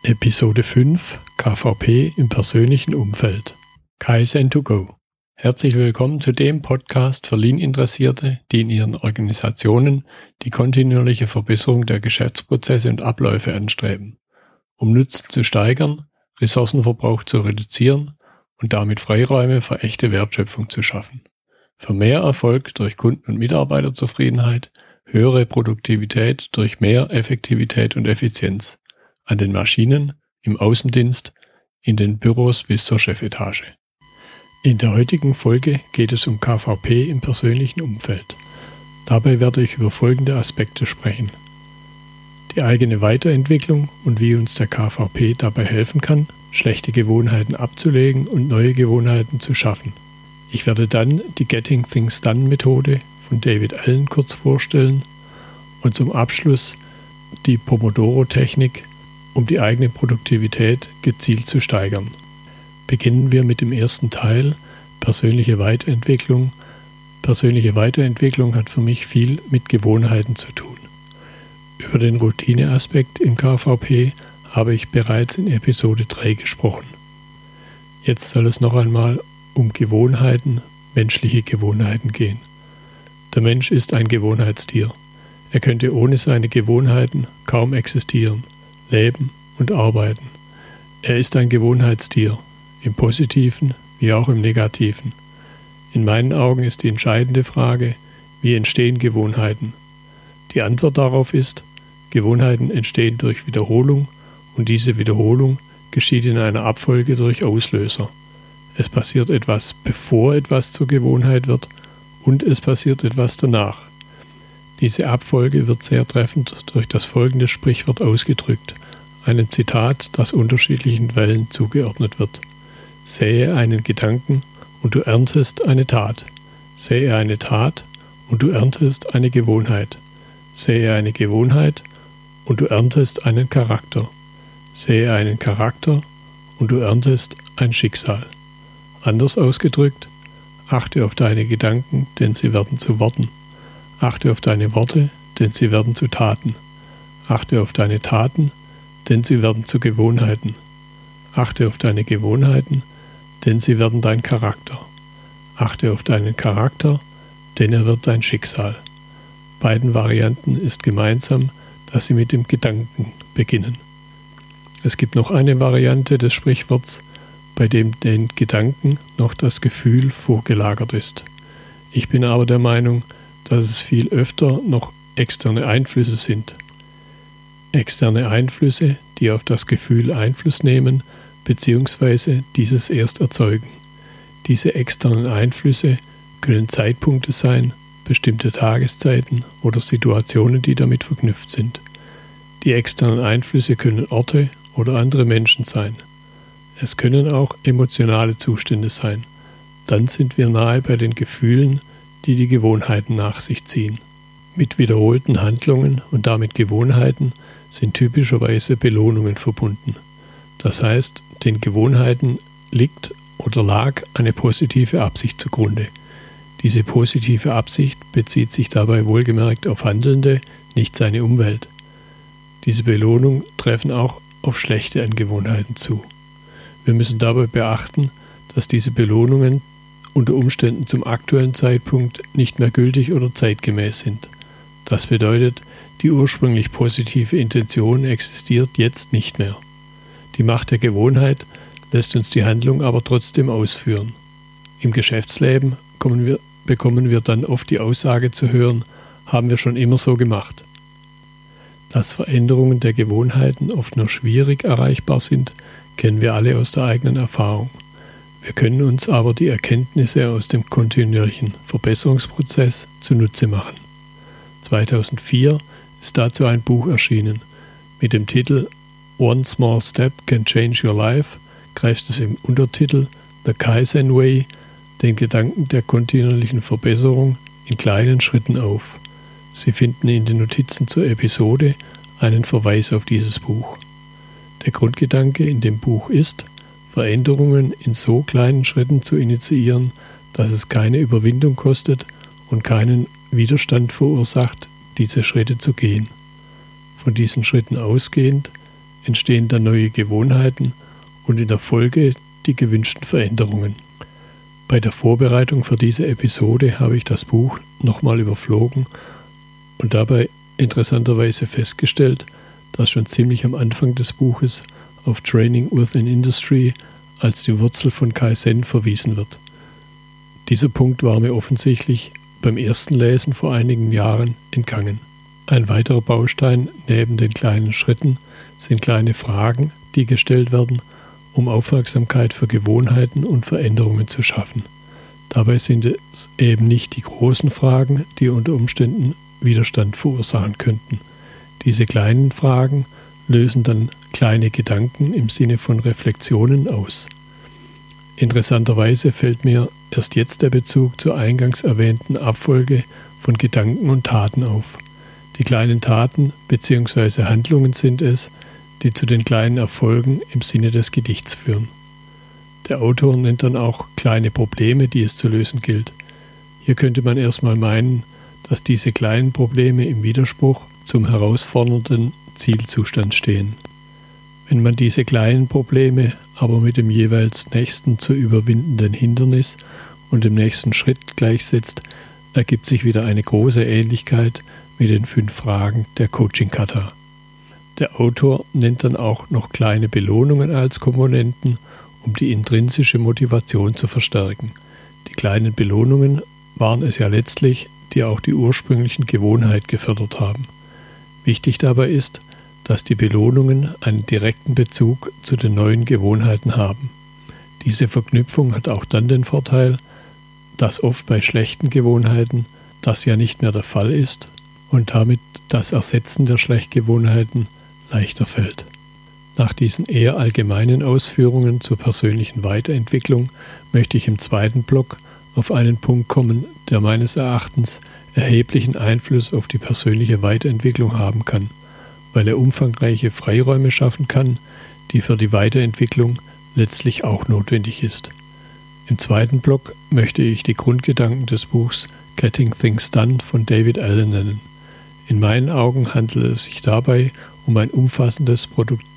Episode 5 KVP im persönlichen Umfeld. Kaizen2Go. Herzlich willkommen zu dem Podcast für Lean-Interessierte, die in ihren Organisationen die kontinuierliche Verbesserung der Geschäftsprozesse und Abläufe anstreben, um Nutzen zu steigern, Ressourcenverbrauch zu reduzieren und damit Freiräume für echte Wertschöpfung zu schaffen. Für mehr Erfolg durch Kunden- und Mitarbeiterzufriedenheit, höhere Produktivität durch mehr Effektivität und Effizienz. An den Maschinen, im Außendienst, in den Büros bis zur Chefetage. In der heutigen Folge geht es um KVP im persönlichen Umfeld. Dabei werde ich über folgende Aspekte sprechen. Die eigene Weiterentwicklung und wie uns der KVP dabei helfen kann, schlechte Gewohnheiten abzulegen und neue Gewohnheiten zu schaffen. Ich werde dann die Getting Things Done Methode von David Allen kurz vorstellen und zum Abschluss die Pomodoro-Technik, um die eigene Produktivität gezielt zu steigern. Beginnen wir mit dem ersten Teil, persönliche Weiterentwicklung. Persönliche Weiterentwicklung hat für mich viel mit Gewohnheiten zu tun. Über den Routineaspekt im KVP habe ich bereits in Episode 3 gesprochen. Jetzt soll es noch einmal um Gewohnheiten, menschliche Gewohnheiten gehen. Der Mensch ist ein Gewohnheitstier. Er könnte ohne seine Gewohnheiten kaum existieren, leben und arbeiten. Er ist ein Gewohnheitstier, im Positiven wie auch im Negativen. In meinen Augen ist die entscheidende Frage, wie entstehen Gewohnheiten? Die Antwort darauf ist, Gewohnheiten entstehen durch Wiederholung und diese Wiederholung geschieht in einer Abfolge durch Auslöser. Es passiert etwas, bevor etwas zur Gewohnheit wird und es passiert etwas danach. Diese Abfolge wird sehr treffend durch das folgende Sprichwort ausgedrückt, einem Zitat, das unterschiedlichen Wellen zugeordnet wird. Sähe einen Gedanken und du erntest eine Tat. Sähe eine Tat und du erntest eine Gewohnheit. Sähe eine Gewohnheit und du erntest einen Charakter. Sähe einen Charakter und du erntest ein Schicksal. Anders ausgedrückt, achte auf deine Gedanken, denn sie werden zu Worten. Achte auf deine Worte, denn sie werden zu Taten. Achte auf deine Taten, denn sie werden zu Gewohnheiten. Achte auf deine Gewohnheiten, denn sie werden dein Charakter. Achte auf deinen Charakter, denn er wird dein Schicksal. Beiden Varianten ist gemeinsam, dass sie mit dem Gedanken beginnen. Es gibt noch eine Variante des Sprichworts, bei dem den Gedanken noch das Gefühl vorgelagert ist. Ich bin aber der Meinung, dass es viel öfter noch externe Einflüsse sind. Externe Einflüsse, die auf das Gefühl Einfluss nehmen bzw. dieses erst erzeugen. Diese externen Einflüsse können Zeitpunkte sein, bestimmte Tageszeiten oder Situationen, die damit verknüpft sind. Die externen Einflüsse können Orte oder andere Menschen sein. Es können auch emotionale Zustände sein. Dann sind wir nahe bei den Gefühlen, die die Gewohnheiten nach sich ziehen. Mit wiederholten Handlungen und damit Gewohnheiten sind typischerweise Belohnungen verbunden. Das heißt, den Gewohnheiten liegt oder lag eine positive Absicht zugrunde. Diese positive Absicht bezieht sich dabei wohlgemerkt auf Handelnde, nicht seine Umwelt. Diese Belohnungen treffen auch auf schlechte Angewohnheiten zu. Wir müssen dabei beachten, dass diese Belohnungen unter Umständen zum aktuellen Zeitpunkt nicht mehr gültig oder zeitgemäß sind. Das bedeutet, die ursprünglich positive Intention existiert jetzt nicht mehr. Die Macht der Gewohnheit lässt uns die Handlung aber trotzdem ausführen. Im Geschäftsleben bekommen wir dann oft die Aussage zu hören, haben wir schon immer so gemacht. Dass Veränderungen der Gewohnheiten oft nur schwierig erreichbar sind, kennen wir alle aus der eigenen Erfahrung. Wir können uns aber die Erkenntnisse aus dem kontinuierlichen Verbesserungsprozess zunutze machen. 2004 ist dazu ein Buch erschienen. Mit dem Titel One Small Step Can Change Your Life greift es im Untertitel The Kaizen Way den Gedanken der kontinuierlichen Verbesserung in kleinen Schritten auf. Sie finden in den Notizen zur Episode einen Verweis auf dieses Buch. Der Grundgedanke in dem Buch ist, Veränderungen in so kleinen Schritten zu initiieren, dass es keine Überwindung kostet und keinen Widerstand verursacht, diese Schritte zu gehen. Von diesen Schritten ausgehend entstehen dann neue Gewohnheiten und in der Folge die gewünschten Veränderungen. Bei der Vorbereitung für diese Episode habe ich das Buch nochmal überflogen und dabei interessanterweise festgestellt, dass schon ziemlich am Anfang des Buches auf Training Within Industry als die Wurzel von Kaizen verwiesen wird. Dieser Punkt war mir offensichtlich beim ersten Lesen vor einigen Jahren entgangen. Ein weiterer Baustein neben den kleinen Schritten sind kleine Fragen, die gestellt werden, um Aufmerksamkeit für Gewohnheiten und Veränderungen zu schaffen. Dabei sind es eben nicht die großen Fragen, die unter Umständen Widerstand verursachen könnten. Diese kleinen Fragen lösen dann kleine Gedanken im Sinne von Reflexionen aus. Interessanterweise fällt mir erst jetzt der Bezug zur eingangs erwähnten Abfolge von Gedanken und Taten auf. Die kleinen Taten bzw. Handlungen sind es, die zu den kleinen Erfolgen im Sinne des Gedichts führen. Der Autor nennt dann auch kleine Probleme, die es zu lösen gilt. Hier könnte man erstmal meinen, dass diese kleinen Probleme im Widerspruch zum herausfordernden Zielzustand stehen. Wenn man diese kleinen Probleme aber mit dem jeweils nächsten zu überwindenden Hindernis und dem nächsten Schritt gleichsetzt, ergibt sich wieder eine große Ähnlichkeit mit den 5 Fragen der Coaching-Kata. Der Autor nennt dann auch noch kleine Belohnungen als Komponenten, um die intrinsische Motivation zu verstärken. Die kleinen Belohnungen waren es ja letztlich, die auch die ursprünglichen Gewohnheiten gefördert haben. Wichtig dabei ist, dass die Belohnungen einen direkten Bezug zu den neuen Gewohnheiten haben. Diese Verknüpfung hat auch dann den Vorteil, dass oft bei schlechten Gewohnheiten das ja nicht mehr der Fall ist und damit das Ersetzen der Schlechtgewohnheiten leichter fällt. Nach diesen eher allgemeinen Ausführungen zur persönlichen Weiterentwicklung möchte ich im zweiten Block auf einen Punkt kommen, der meines Erachtens erheblichen Einfluss auf die persönliche Weiterentwicklung haben kann, weil er umfangreiche Freiräume schaffen kann, die für die Weiterentwicklung letztlich auch notwendig ist. Im zweiten Block möchte ich die Grundgedanken des Buchs Getting Things Done von David Allen nennen. In meinen Augen handelt es sich dabei um ein umfassendes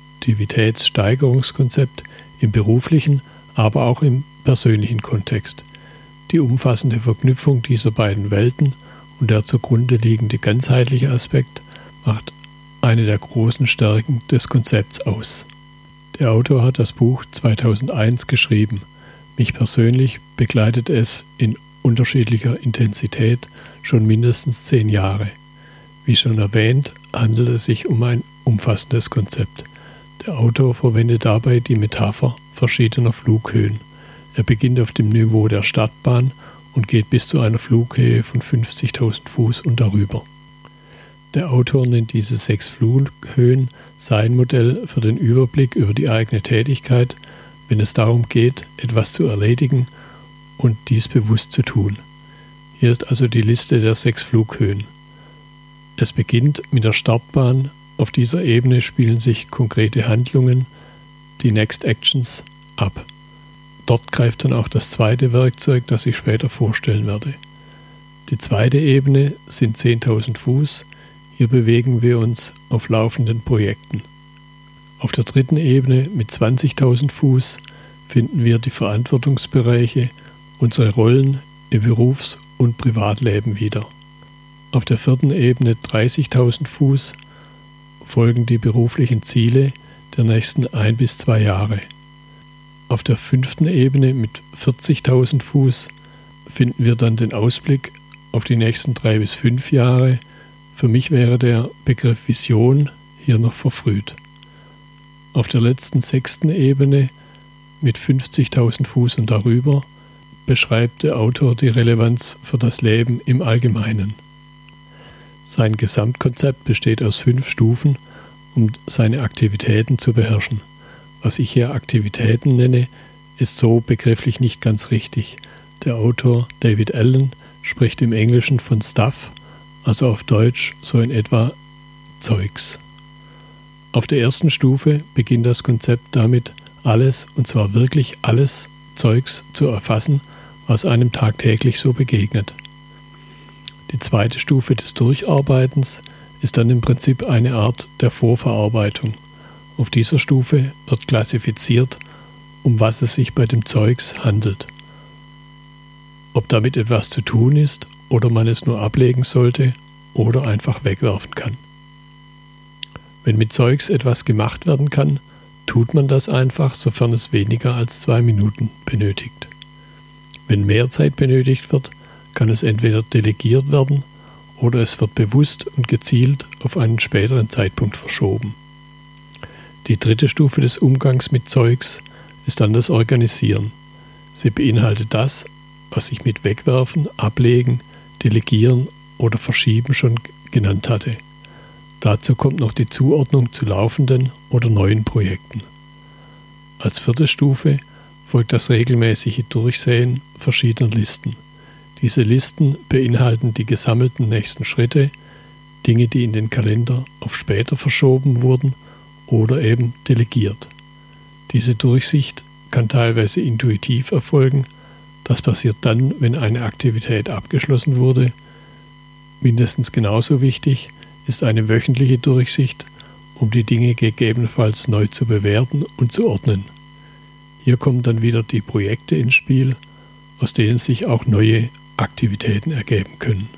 Produktivitätssteigerungskonzept im beruflichen, aber auch im persönlichen Kontext. Die umfassende Verknüpfung dieser beiden Welten und der zugrunde liegende ganzheitliche Aspekt macht eine der großen Stärken des Konzepts aus. Der Autor hat das Buch 2001 geschrieben. Mich persönlich begleitet es in unterschiedlicher Intensität schon mindestens 10 Jahre. Wie schon erwähnt, handelt es sich um ein umfassendes Konzept. Der Autor verwendet dabei die Metapher verschiedener Flughöhen. Er beginnt auf dem Niveau der Startbahn und geht bis zu einer Flughöhe von 50.000 Fuß und darüber. Der Autor nennt diese 6 Flughöhen sein Modell für den Überblick über die eigene Tätigkeit, wenn es darum geht, etwas zu erledigen und dies bewusst zu tun. Hier ist also die Liste der 6 Flughöhen. Es beginnt mit der Startbahn. Auf dieser Ebene spielen sich konkrete Handlungen, die Next Actions, ab. Dort greift dann auch das zweite Werkzeug, das ich später vorstellen werde. Die zweite Ebene sind 10.000 Fuß. Hier bewegen wir uns auf laufenden Projekten. Auf der dritten Ebene mit 20.000 Fuß finden wir die Verantwortungsbereiche, unsere Rollen im Berufs- und Privatleben wieder. Auf der vierten Ebene 30.000 Fuß folgen die beruflichen Ziele der nächsten 1 bis 2 Jahre. Auf der 5. Ebene mit 40.000 Fuß finden wir dann den Ausblick auf die nächsten 3 bis 5 Jahre. Für mich wäre der Begriff Vision hier noch verfrüht. Auf der letzten 6. Ebene mit 50.000 Fuß und darüber beschreibt der Autor die Relevanz für das Leben im Allgemeinen. Sein Gesamtkonzept besteht aus 5 Stufen, um seine Aktivitäten zu beherrschen. Was ich hier Aktivitäten nenne, ist so begrifflich nicht ganz richtig. Der Autor David Allen spricht im Englischen von Stuff, also auf Deutsch so in etwa Zeugs. Auf der ersten Stufe beginnt das Konzept damit, alles, und zwar wirklich alles Zeugs zu erfassen, was einem tagtäglich so begegnet. Die zweite Stufe des Durcharbeitens ist dann im Prinzip eine Art der Vorverarbeitung. Auf dieser Stufe wird klassifiziert, um was es sich bei dem Zeugs handelt. Ob damit etwas zu tun ist oder man es nur ablegen sollte oder einfach wegwerfen kann. Wenn mit Zeugs etwas gemacht werden kann, tut man das einfach, sofern es weniger als 2 Minuten benötigt. Wenn mehr Zeit benötigt wird, kann es entweder delegiert werden oder es wird bewusst und gezielt auf einen späteren Zeitpunkt verschoben. Die dritte Stufe des Umgangs mit Zeugs ist dann das Organisieren. Sie beinhaltet das, was ich mit Wegwerfen, Ablegen, Delegieren oder Verschieben schon genannt hatte. Dazu kommt noch die Zuordnung zu laufenden oder neuen Projekten. Als vierte Stufe folgt das regelmäßige Durchsehen verschiedener Listen. Diese Listen beinhalten die gesammelten nächsten Schritte, Dinge, die in den Kalender auf später verschoben wurden oder eben delegiert. Diese Durchsicht kann teilweise intuitiv erfolgen. Das passiert dann, wenn eine Aktivität abgeschlossen wurde. Mindestens genauso wichtig ist eine wöchentliche Durchsicht, um die Dinge gegebenenfalls neu zu bewerten und zu ordnen. Hier kommen dann wieder die Projekte ins Spiel, aus denen sich auch neue Aktivitäten ergeben können.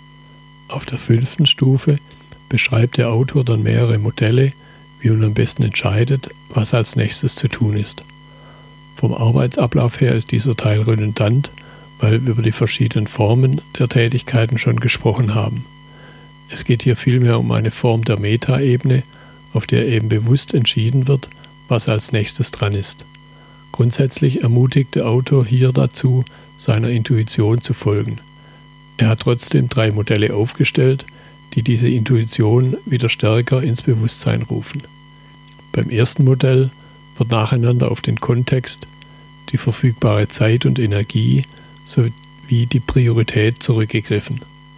Auf der 5. Stufe beschreibt der Autor dann mehrere Modelle, wie man am besten entscheidet, was als nächstes zu tun ist. Vom Arbeitsablauf her ist dieser Teil redundant, weil wir über die verschiedenen Formen der Tätigkeiten schon gesprochen haben. Es geht hier vielmehr um eine Form der Metaebene, auf der eben bewusst entschieden wird, was als nächstes dran ist. Grundsätzlich ermutigt der Autor hier dazu, seiner Intuition zu folgen. Er hat trotzdem 3 Modelle aufgestellt, die diese Intuition wieder stärker ins Bewusstsein rufen. Beim ersten Modell wird nacheinander auf den Kontext, die verfügbare Zeit und Energie sowie die Priorität zurückgegriffen.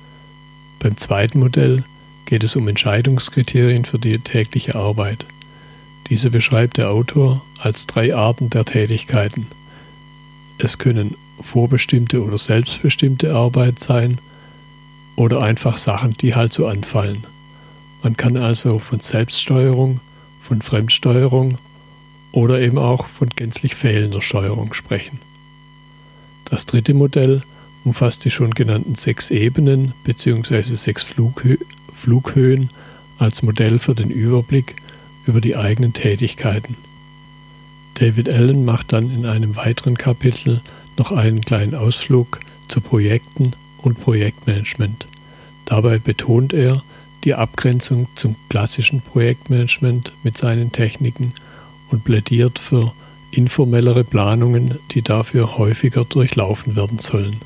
Beim zweiten Modell geht es um Entscheidungskriterien für die tägliche Arbeit. Diese beschreibt der Autor als 3 Arten der Tätigkeiten. Es können vorbestimmte oder selbstbestimmte Arbeit sein oder einfach Sachen, die halt so anfallen. Man kann also von Selbststeuerung, von Fremdsteuerung oder eben auch von gänzlich fehlender Steuerung sprechen. Das dritte Modell umfasst die schon genannten 6 Ebenen bzw. 6 Flughöhen als Modell für den Überblick über die eigenen Tätigkeiten. David Allen macht dann in einem weiteren Kapitel noch einen kleinen Ausflug zu Projekten und Projektmanagement. Dabei betont er die Abgrenzung zum klassischen Projektmanagement mit seinen Techniken und plädiert für informellere Planungen, die dafür häufiger durchlaufen werden sollen.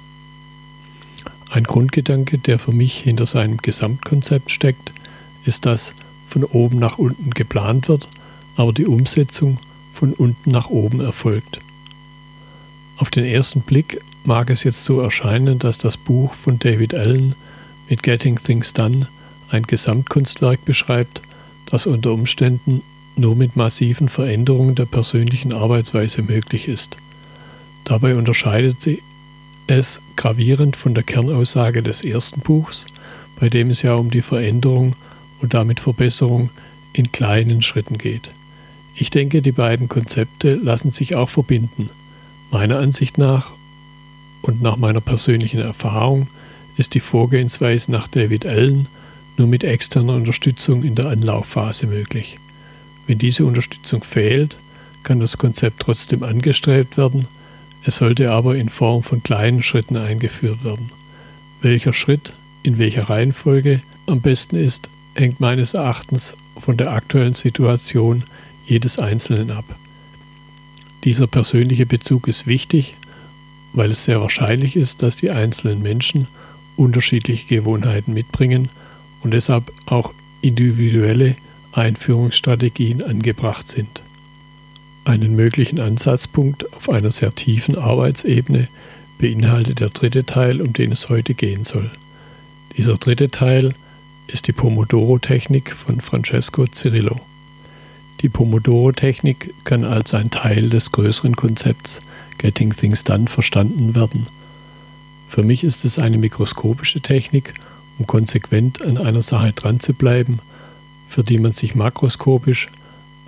Ein Grundgedanke, der für mich hinter seinem Gesamtkonzept steckt, ist, dass von oben nach unten geplant wird, aber die Umsetzung von unten nach oben erfolgt. Auf den ersten Blick mag es jetzt so erscheinen, dass das Buch von David Allen mit Getting Things Done ein Gesamtkunstwerk beschreibt, das unter Umständen nur mit massiven Veränderungen der persönlichen Arbeitsweise möglich ist. Dabei unterscheidet sie es gravierend von der Kernaussage des ersten Buchs, bei dem es ja um die Veränderung und damit Verbesserung in kleinen Schritten geht. Ich denke, die beiden Konzepte lassen sich auch verbinden. Meiner Ansicht nach und nach meiner persönlichen Erfahrung ist die Vorgehensweise nach David Allen nur mit externer Unterstützung in der Anlaufphase möglich. Wenn diese Unterstützung fehlt, kann das Konzept trotzdem angestrebt werden, es sollte aber in Form von kleinen Schritten eingeführt werden. Welcher Schritt in welcher Reihenfolge am besten ist, hängt meines Erachtens von der aktuellen Situation jedes Einzelnen ab. Dieser persönliche Bezug ist wichtig, weil es sehr wahrscheinlich ist, dass die einzelnen Menschen unterschiedliche Gewohnheiten mitbringen und deshalb auch individuelle Einführungsstrategien angebracht sind. Einen möglichen Ansatzpunkt auf einer sehr tiefen Arbeitsebene beinhaltet der dritte Teil, um den es heute gehen soll. Dieser dritte Teil ist die Pomodoro-Technik von Francesco Cirillo. Die Pomodoro-Technik kann als ein Teil des größeren Konzepts Getting Things Done verstanden werden. Für mich ist es eine mikroskopische Technik, um konsequent an einer Sache dran zu bleiben, für die man sich makroskopisch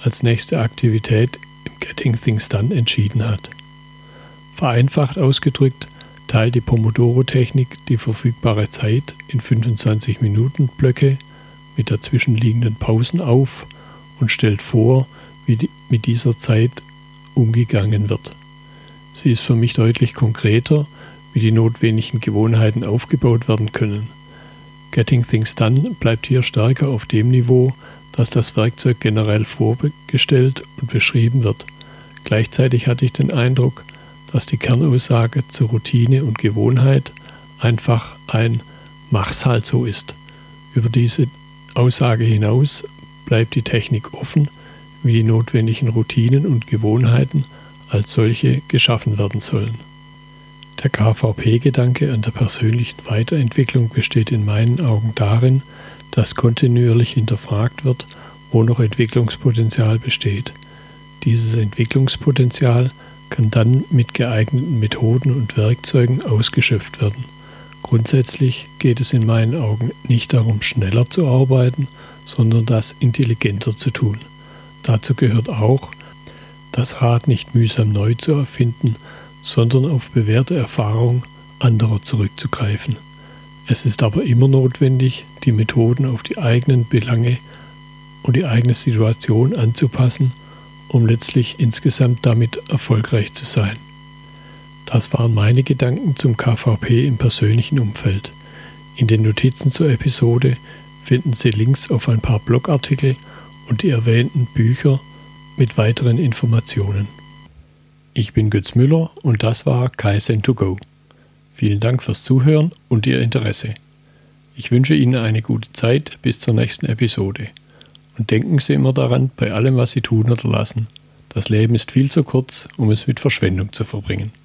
als nächste Aktivität im Getting Things Done entschieden hat. Vereinfacht ausgedrückt teilt die Pomodoro-Technik die verfügbare Zeit in 25-Minuten-Blöcke mit dazwischenliegenden Pausen auf und stellt vor, wie mit dieser Zeit umgegangen wird. Sie ist für mich deutlich konkreter, wie die notwendigen Gewohnheiten aufgebaut werden können. Getting Things Done bleibt hier stärker auf dem Niveau, dass das Werkzeug generell vorgestellt und beschrieben wird. Gleichzeitig hatte ich den Eindruck, dass die Kernaussage zur Routine und Gewohnheit einfach ein "Mach's halt so" ist. Über diese Aussage hinaus bleibt die Technik offen, wie die notwendigen Routinen und Gewohnheiten als solche geschaffen werden sollen. Der KVP-Gedanke an der persönlichen Weiterentwicklung besteht in meinen Augen darin, dass kontinuierlich hinterfragt wird, wo noch Entwicklungspotenzial besteht. Dieses Entwicklungspotenzial kann dann mit geeigneten Methoden und Werkzeugen ausgeschöpft werden. Grundsätzlich geht es in meinen Augen nicht darum, schneller zu arbeiten, sondern das intelligenter zu tun. Dazu gehört auch, das Rad nicht mühsam neu zu erfinden, sondern auf bewährte Erfahrung anderer zurückzugreifen. Es ist aber immer notwendig, die Methoden auf die eigenen Belange und die eigene Situation anzupassen, um letztlich insgesamt damit erfolgreich zu sein. Das waren meine Gedanken zum KVP im persönlichen Umfeld. In den Notizen zur Episode finden Sie Links auf ein paar Blogartikel und die erwähnten Bücher mit weiteren Informationen. Ich bin Götz Müller und das war Kaizen2Go. Vielen Dank fürs Zuhören und Ihr Interesse. Ich wünsche Ihnen eine gute Zeit bis zur nächsten Episode. Und denken Sie immer daran, bei allem, was Sie tun oder lassen, das Leben ist viel zu kurz, um es mit Verschwendung zu verbringen.